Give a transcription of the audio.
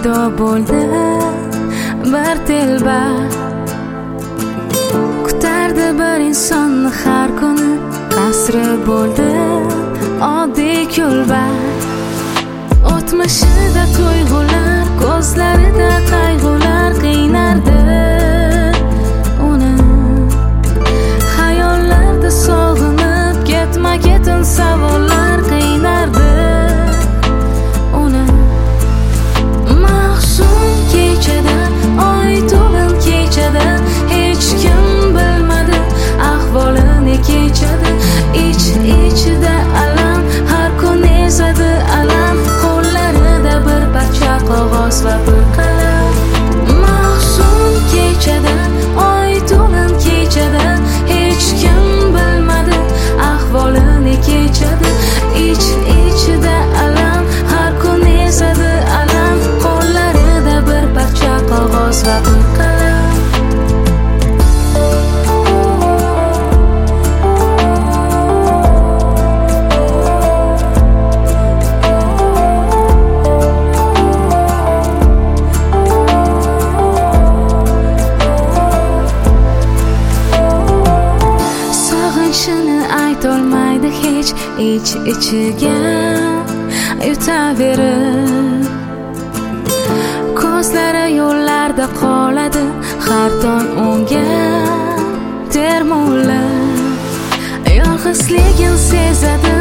paydo bo'ldi bir telba. Kutardi bir insonni har kuni, qasri bo'ldi oddiy kulba. O'tmishida tuyg'ular, ko'zlarida qayg'ular qiynardi uni. Xayollarda sog'inib ketma-ketin savollar qiynardi uni. Mahzun kechada, oy to'lin kechada, hech kim bilmadi ahvolini kechadi. Ich-ichida alam, har kun ezadi alam, qo'llarida bir parcha qog'oz va bir qalam. Mahzun kechada, oy to'lin kechada, hech kim bilmadi ahvolini kechadi. Ich-ichida alam, har kun ezadi alam, qo'llarida bir parcha qog'oz va bir qalam. Sog'inchini aytolmaydi hech, ich-ichiga yutaverib. Ko'zlari yo'llarda qoladi, har tong unga termulib. Yolg'izligin sezadi